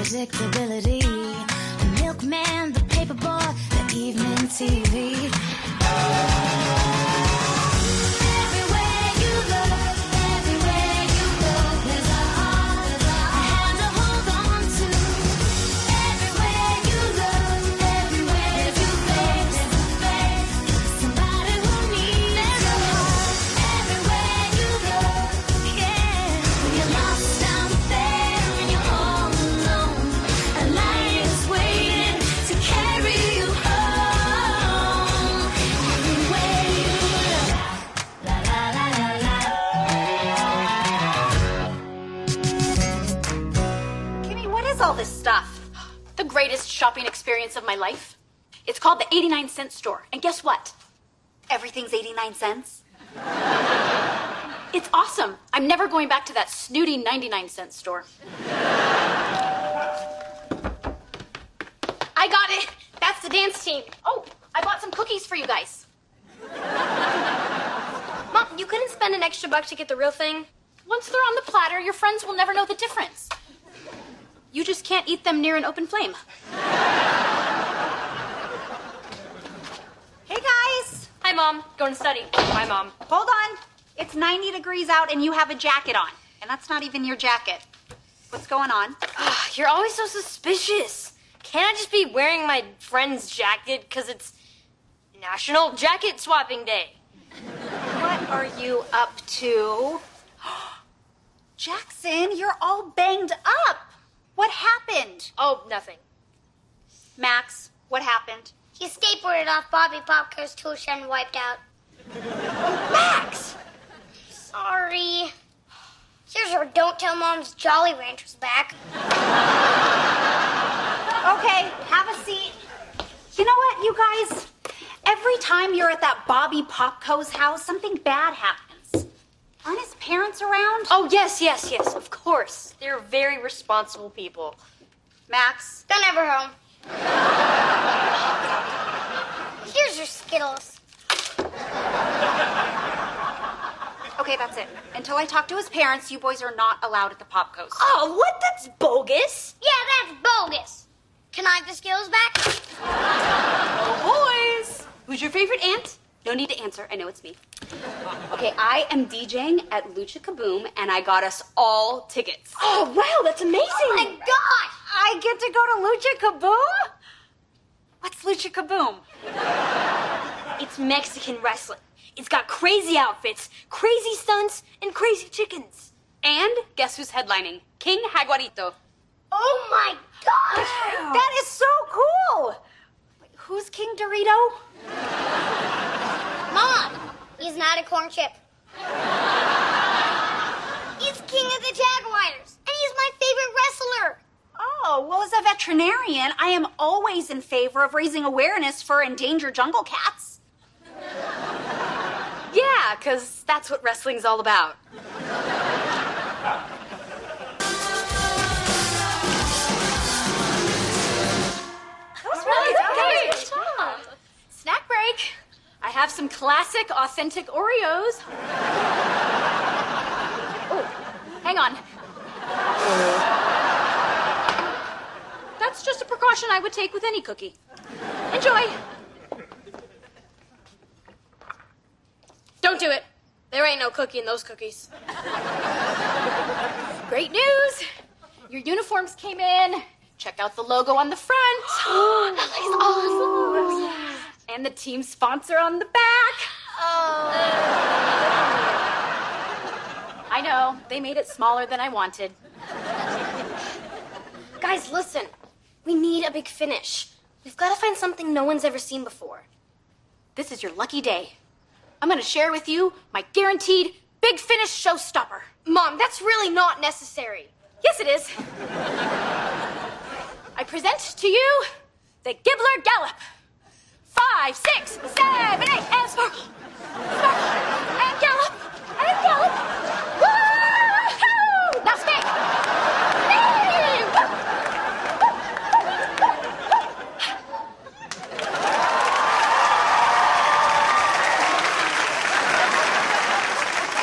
predictability. The milkman, the paperboy, the evening TV. All this stuff. The greatest shopping experience of my life. It's called the 89-cent store. And guess what? Everything's 89 cents. It's awesome. I'm never going back to that snooty 99-cent store. I got it. That's the dance team. Oh, I bought some cookies for you guys. Mom, you couldn't spend an extra $1 to get the real thing? Once they're on the platter, your friends will never know the difference. You just can't eat them near an open flame. Hey, guys. Hi, Mom. Going to study. Bye, Mom. Hold on. It's 90 degrees out and you have a jacket on. And that's not even your jacket. What's going on? You're always so suspicious. Can't I just be wearing my friend's jacket because it's National Jacket Swapping Day? What are you up to? Jackson, you're all banged up. What happened? Oh, nothing. Max, what happened? He skateboarded off Bobby Popker's tool shed and wiped out. Max! Sorry. Seriously, don't tell Mom's Jolly Rancher's back. Okay, have a seat. You know what, you guys? Every time you're at that Bobby Popco's house, something bad happens. Aren't his parents around? Oh, yes, of course. They're very responsible people. Max? They're never home. Here's your Skittles. Okay, that's it. Until I talk to his parents, you boys are not allowed at the Popco's. Oh, what? That's bogus. Yeah, that's bogus. Can I have the Skittles back? Oh, boys. Who's your favorite aunt? No need to answer. I know it's me. Okay, I am DJing at Lucha Kaboom, and I got us all tickets. Oh, wow, that's amazing. Oh, my God. I get to go to Lucha Kaboom? What's Lucha Kaboom? It's Mexican wrestling. It's got crazy outfits, crazy stunts, and crazy chickens. And guess who's headlining? King Jaguarito. Oh, my gosh. Wow. That is so cool. Wait, who's King Dorito? Mom, he's not a corn chip. He's king of the Jaguars, and he's my favorite wrestler. Oh, well, as a veterinarian, I am always in favor of raising awareness for endangered jungle cats. Yeah, because that's what wrestling's all about. That was really good. Snack break. I have some classic, authentic Oreos. Oh, hang on. That's just a precaution I would take with any cookie. Enjoy. Don't do it. There ain't no cookie in those cookies. Great news. Your uniforms came in. Check out the logo on the front. That looks awesome. And the team sponsor on the back. Oh. I know, they made it smaller than I wanted. Guys, listen. We need a big finish. We've got to find something no one's ever seen before. This is your lucky day. I'm going to share with you my guaranteed big finish showstopper. Mom, that's really not necessary. Yes, it is. I present to you the Gibbler Gallop. 5, 6, 7, 8, and sparkle. Sparkle, and gallop, and gallop. Woo-hoo! Now speak.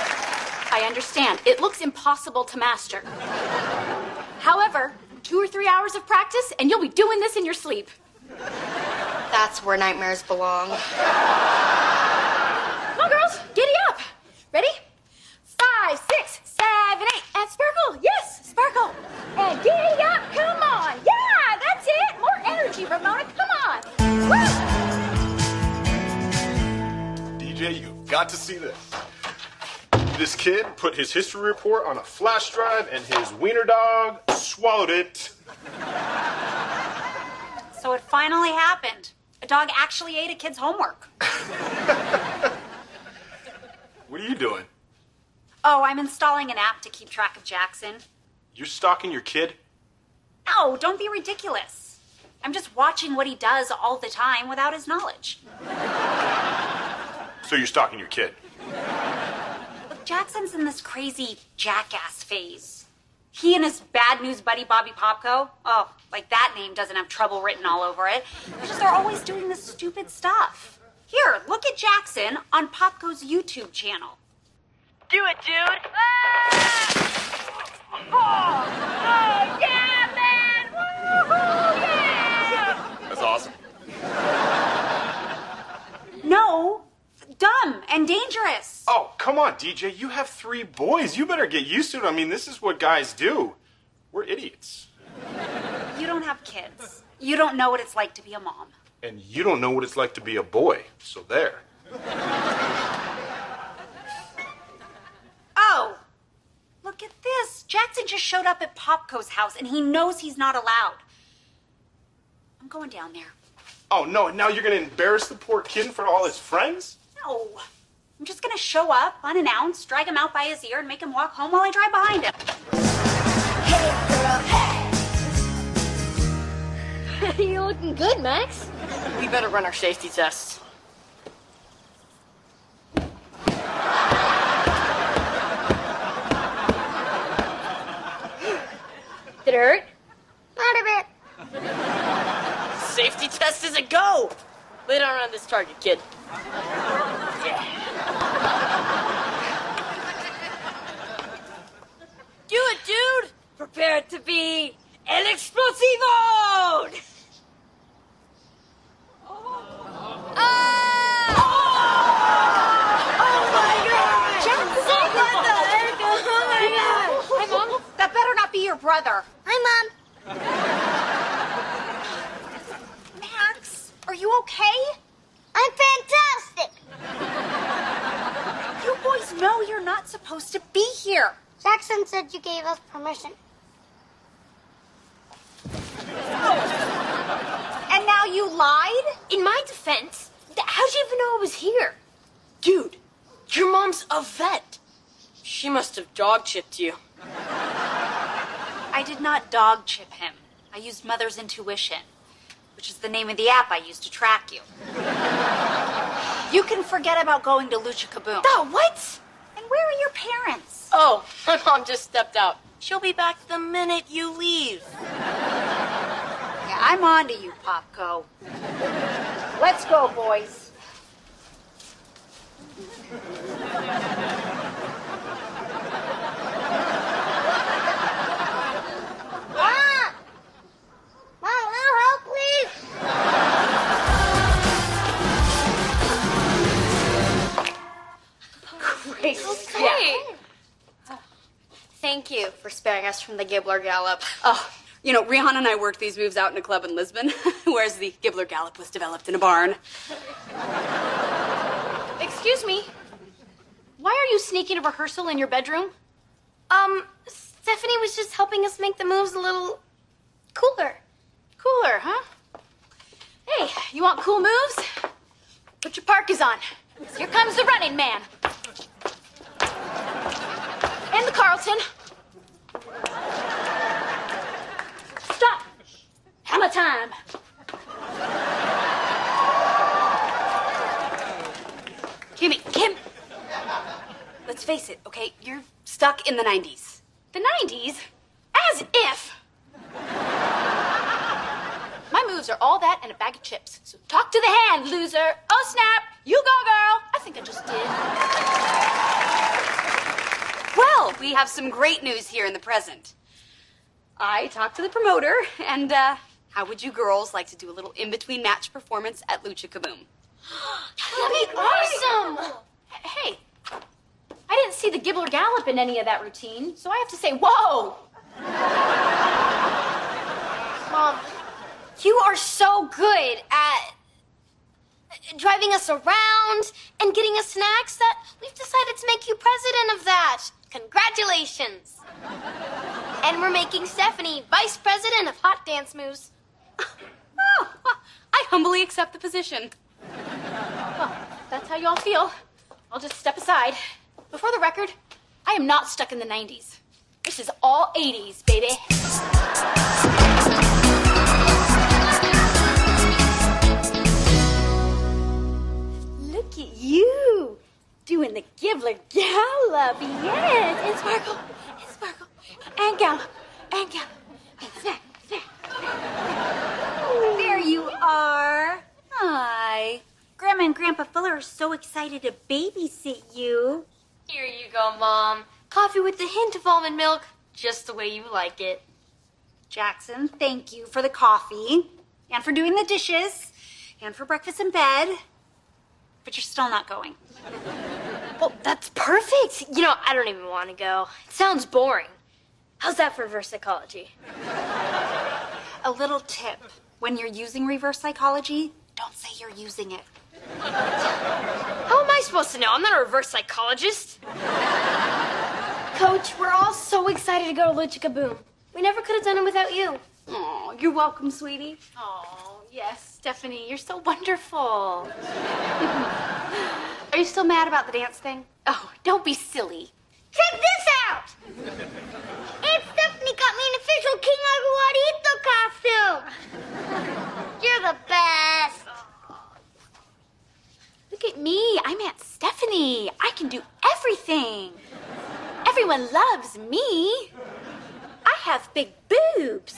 I understand. It looks impossible to master. However, 2 or 3 hours hours of practice, and you'll be doing this in your sleep. That's where nightmares belong. Come on, girls, giddy up. Ready? 5, 6, 7, 8, and sparkle. Yes, sparkle. And giddy up, come on. Yeah, that's it. More energy, Ramona, come on. Woo! DJ, you've got to see this. This kid put his history report on a flash drive and his wiener dog swallowed it. So it finally happened. A dog actually ate a kid's homework. What are you doing? Oh, I'm installing an app to keep track of Jackson. You're stalking your kid? No, don't be ridiculous. I'm just watching what he does all the time without his knowledge. So you're stalking your kid? Look, Jackson's in this crazy jackass phase. He and his bad news buddy Bobby Popko, oh, like that name doesn't have trouble written all over it. It's just they're always doing this stupid stuff. Here, look at Jackson on Popko's YouTube channel. Do it, dude. Yeah, man. Woo-hoo, yeah. That's awesome. No, dumb and dangerous. Oh, come on, DJ. You have 3 boys. You better get used to it. I mean, this is what guys do. We're idiots. You don't have kids. You don't know what it's like to be a mom. And you don't know what it's like to be a boy. So there. Oh, look at this. Jackson just showed up at Popko's house and he knows he's not allowed. I'm going down there. Oh, no. Now you're going to embarrass the poor kid in front of all his friends? No. I'm just going to show up unannounced, drag him out by his ear, and make him walk home while I drive behind him. You're looking good, Max. We better run our safety tests. Did it hurt? Not a bit. Safety test is a go! Lay down on this target, kid. Yeah. Do it, dude! Prepare to be El Explosivo! Hi, Mom. That better not be your brother. Hi, Mom. Max, are you okay? I'm fantastic. You boys know you're not supposed to be here. Jackson said you gave us permission. And now you lied? In my defense, how'd you even know I was here? Dude, your mom's a vet. She must have dog chipped you. I did not dog chip him. I used Mother's Intuition, which is the name of the app I use to track you. You can forget about going to Lucha Kaboom. Oh, what? And where are your parents? Oh, my mom just stepped out. She'll be back the minute you leave. Yeah, I'm on to you, Popko. Let's go, boys. Mom! Mom, a little help, please? Great. Okay. Thank you for sparing us from the Gibbler Gallop. Oh, you know, Rihanna and I worked these moves out in a club in Lisbon, whereas the Gibbler Gallop was developed in a barn. Excuse me. Why are you sneaking a rehearsal in your bedroom? Stephanie was just helping us make the moves a little cooler. Cooler, huh? Hey, you want cool moves? Put your parkas on. 'Cause here comes the running man. And the Carlton. Stop. Hammer time. Kim, let's face it, okay? You're stuck in the 90s. The 90s? As if. My moves are all that and a bag of chips. So talk to the hand, loser. Oh, snap. You go, girl. I think I just did. Well, we have some great news here in the present. I talked to the promoter, and how would you girls like to do a little in-between match performance at Lucha Kaboom? That'd be awesome! Hey, I didn't see the Gibbler Gallop in any of that routine, so I have to say, whoa! Mom, you are so good at driving us around and getting us snacks that we've decided to make you president of that. Congratulations. And we're making Stephanie vice president of Hot Dance Moves. Oh, I humbly accept the position. Well, that's how y'all feel. I'll just step aside. Before the record, I am not stuck in the 90s. This is all 80s, baby. Look at you, doing the Gibbler Gallop. Yes, and sparkle, and gallop, and gallop. And snack, snack. There you are. Hi. Grandma and Grandpa Fuller are so excited to babysit you. Here you go, Mom. Coffee with a hint of almond milk, just the way you like it. Jackson, thank you for the coffee, and for doing the dishes, and for breakfast in bed. But you're still not going. Well, that's perfect. You know, I don't even want to go. It sounds boring. How's that for reverse psychology? A little tip. When you're using reverse psychology, don't say you're using it. How am I supposed to know? I'm not a reverse psychologist. Coach, we're all so excited to go to Lucha Kaboom. We never could have done it without you. Oh, you're welcome, sweetie. Oh, yes, Stephanie, you're so wonderful. Are you still mad about the dance thing? Oh, don't be silly. Check this out! Aunt Stephanie got me an official King Aguarito costume. You're the best. Look at me. I'm Aunt Stephanie. I can do everything. Everyone loves me. I have big boobs.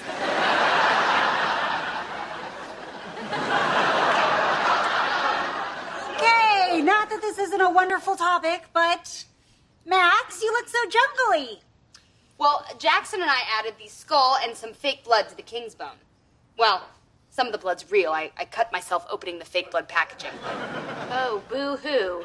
Okay, not that this isn't a wonderful topic, but Max, you look so jungly. Well, Jackson and I added the skull and some fake blood to the king's bone. Well, some of the blood's real. I cut myself opening the fake blood packaging. Oh, boo-hoo.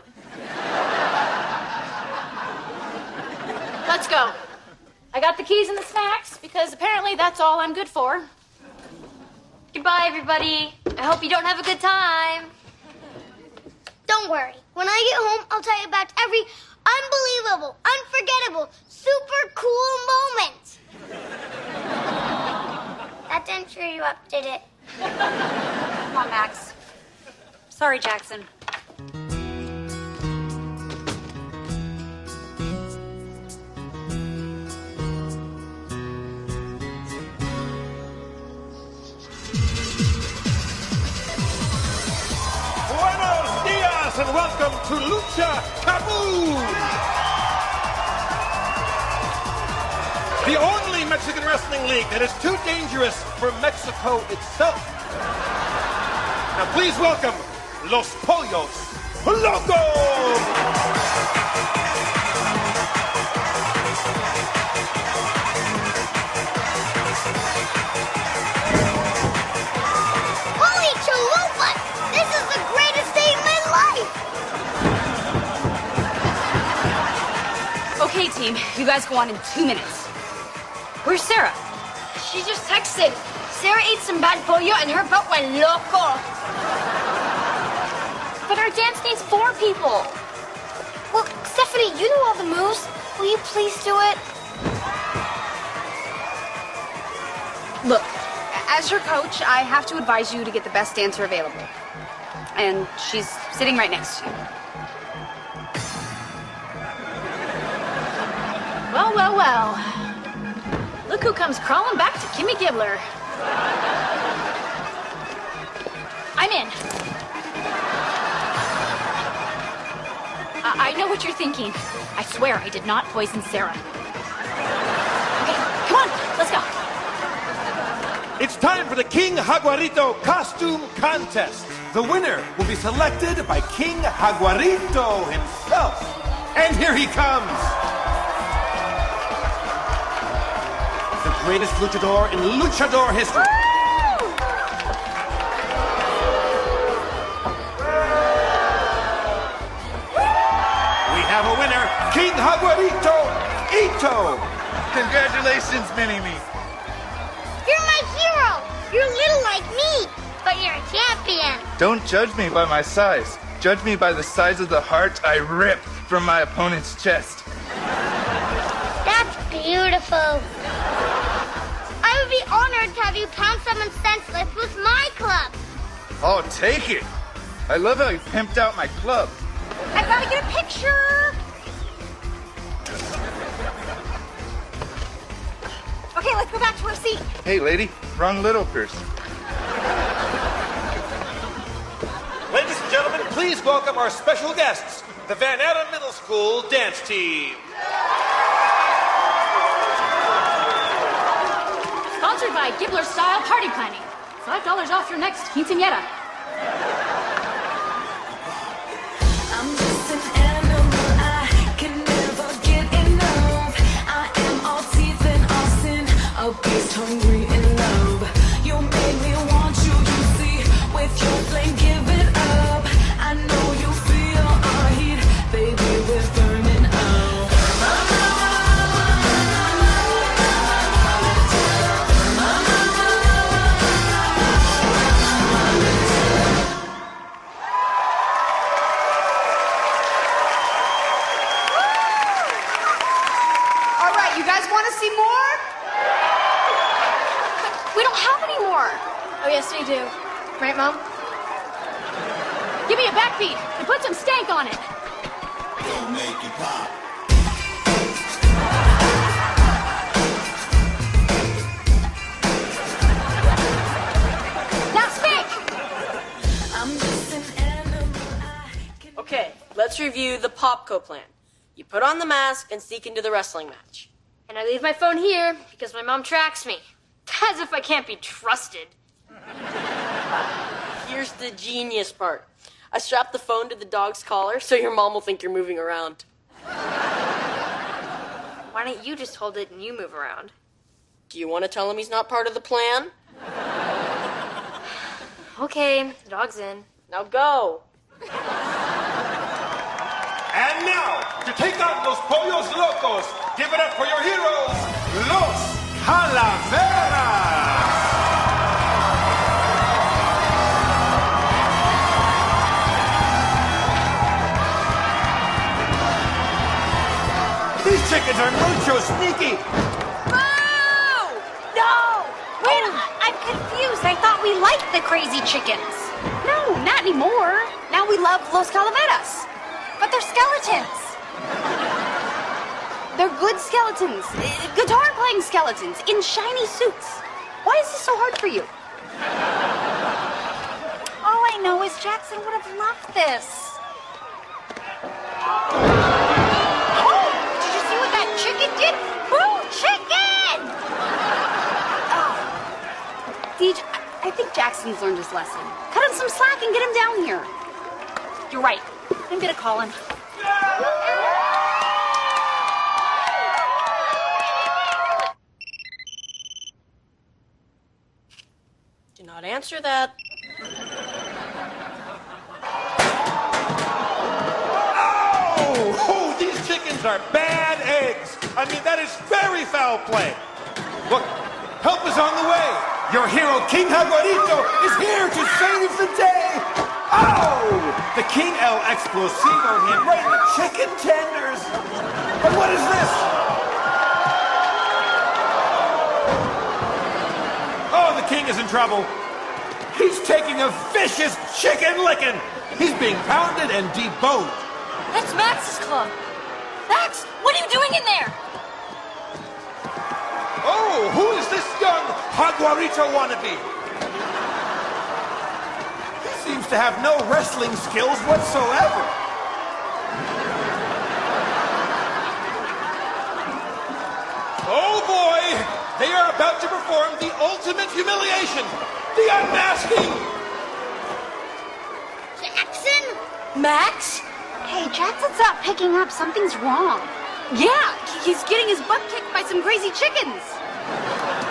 Let's go. I got the keys and the snacks because apparently that's all I'm good for. Goodbye, everybody. I hope you don't have a good time. Don't worry. When I get home, I'll tell you about every unbelievable, unforgettable, super cool moment. That didn't cheer you up, did it? Come on, Max. Sorry, Jackson. Buenos dias and welcome to Lucha Kaboom! The only Mexican wrestling league that is too dangerous for Mexico itself. Now please welcome Los Pollos Locos! Holy chalupas! This is the greatest day of my life! Okay, team, you guys go on in 2 minutes. Where's Sarah? She just texted. Sarah ate some bad pollo and her butt went loco. But our dance needs 4 people. Well, Stephanie, you know all the moves. Will you please do it? Look, as your coach, I have to advise you to get the best dancer available. And she's sitting right next to you. Well, well, well. Look who comes crawling back to Kimmy Gibbler. I'm in. I know what you're thinking. I swear I did not poison Sarah. Okay, come on, let's go. It's time for the King Jaguarito Costume Contest. The winner will be selected by King Jaguarito himself. And here he comes. The greatest luchador in luchador history. We have a winner, King Jaguarito Ito. Congratulations, Mini-Me. You're my hero. You're little like me, but you're a champion. Don't judge me by my size. Judge me by the size of the heart I rip from my opponent's chest. That's beautiful. I would be honored to have you pound someone senseless with my club. Oh, take it. I love how you pimped out my club. I've got to get a picture. Okay, let's go back to our seat. Hey, lady, wrong little person. Ladies and gentlemen, please welcome our special guests, the Van Adam Middle School dance team. Sponsored by Gibbler Style Party Planning. $5 off your next quinceañera. I'm just an animal, I can never get enough. I am all teeth and all sin, a beast hungry in love. You made me want you, you see, with your flame, give it up. I know you feel our heat, baby, we're burning up. All right, you guys want to see more? We don't have any more. Oh, yes, we do. Right, Mom? Give me a backbeat and put some stank on it. Now spank. I'm just an animal, I can Okay, let's review the Popco plan. You put on the mask and sneak into the wrestling match. And I leave my phone here because my mom tracks me. As if I can't be trusted. Here's the genius part. I strap the phone to the dog's collar so your mom will think you're moving around. Why don't you just hold it and you move around? Do you want to tell him he's not part of the plan? Okay, the dog's in. Now go. And now, to take on Los Pollos Locos, give it up for your heroes, Los Calaveras! These chickens are mucho sneaky. No! Wait, I'm confused. I thought we liked the crazy chickens. No, not anymore. Now we love Los Calaveras. But they're skeletons. They're good skeletons. Guitar-playing skeletons in shiny suits. Why is this so hard for you? All I know is Jackson would have loved this. Oh, did you see what that chicken did? Boo, chicken! Deej, I think Jackson's learned his lesson. Cut him some slack and get him down here. You're right. I'm gonna call him. Do not answer that. Oh, these chickens are bad eggs. I mean, that is very foul play. Look, help is on the way. Your hero, King Jaguarito, is here to save the day. Oh! The King El Explosivo hit right in the chicken tenders. But what is this? Oh, the King is in trouble. He's taking a vicious chicken licking. He's being pounded and deboned. That's Max's club. Max, what are you doing in there? Oh, who is this young Jaguarito wannabe? He seems to have no wrestling skills whatsoever. Oh boy, they are about to perform the ultimate humiliation, the unmasking. Jackson? Max? Hey, Jackson's not picking up. Something's wrong. Yeah, he's getting his butt kicked by some crazy chickens.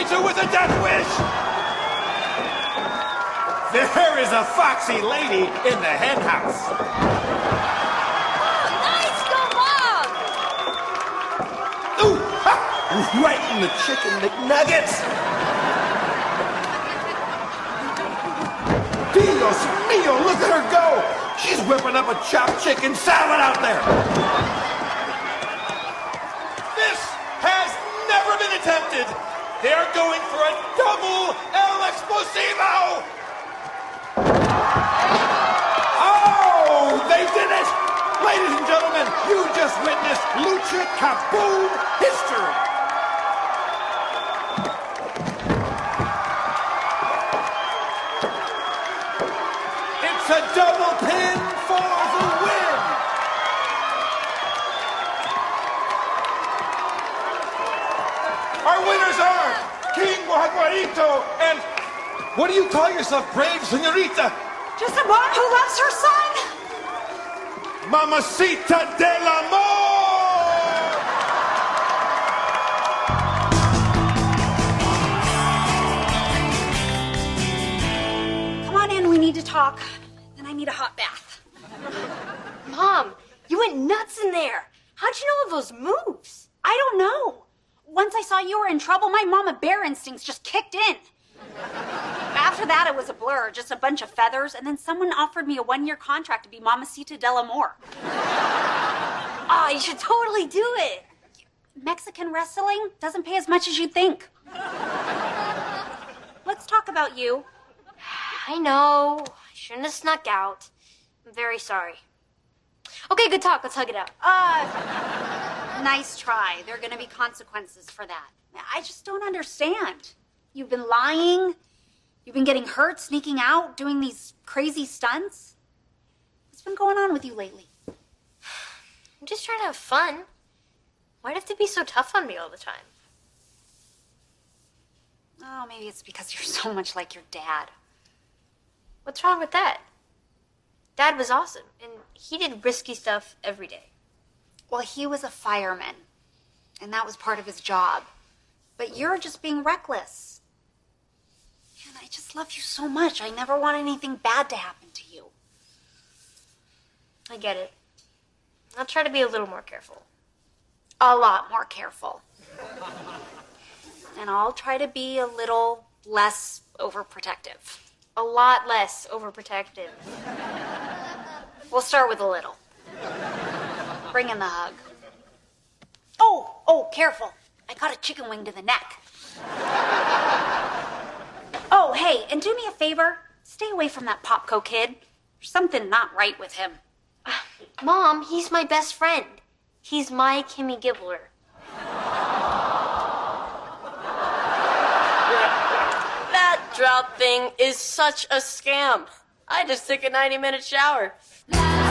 creature with a death wish! There is a foxy lady in the hen house. Nice, go Mom! Ooh, ha! Right in the chicken McNuggets. Dios mío, look at her go! She's whipping up a chopped chicken salad out there. This has never been attempted. They are going for a double El Explosivo. Oh, they did it! Ladies and gentlemen, you just witnessed Lucha Kaboom history. It's a double pin for the win. Our winners are King Guaguarito and what do you call yourself, brave señorita? Just a mom who loves her son. Mamacita del Amor! Come on in, we need to talk. Then I need a hot bath. Mom, you went nuts in there. How'd you know all those moves? I don't know. Once I saw you were in trouble, my mama bear instincts just kicked in. After that, it was a blur, just a bunch of feathers, and then someone offered me a 1-year contract to be Mamacita del Amor. Oh, you should totally do it. Mexican wrestling doesn't pay as much as you'd think. Let's talk about you. I know. I shouldn't have snuck out. I'm very sorry. Okay, good talk. Let's hug it out. Nice try. There are going to be consequences for that. I just don't understand. You've been lying. You've been getting hurt, sneaking out, doing these crazy stunts. What's been going on with you lately? I'm just trying to have fun. Why'd you have to be so tough on me all the time? Oh, maybe it's because you're so much like your dad. What's wrong with that? Dad was awesome, and he did risky stuff every day. Well, he was a fireman, and that was part of his job. But you're just being reckless. And I just love you so much. I never want anything bad to happen to you. I get it. I'll try to be a little more careful. A lot more careful. And I'll try to be a little less overprotective. A lot less overprotective. We'll start with a little. Bring in the hug. Oh, careful. I got a chicken wing to the neck. Oh, hey, and do me a favor. Stay away from that Popco kid. There's something not right with him. Mom, he's my best friend. He's my Kimmy Gibbler. That drought thing is such a scam. I just took a 90-minute shower.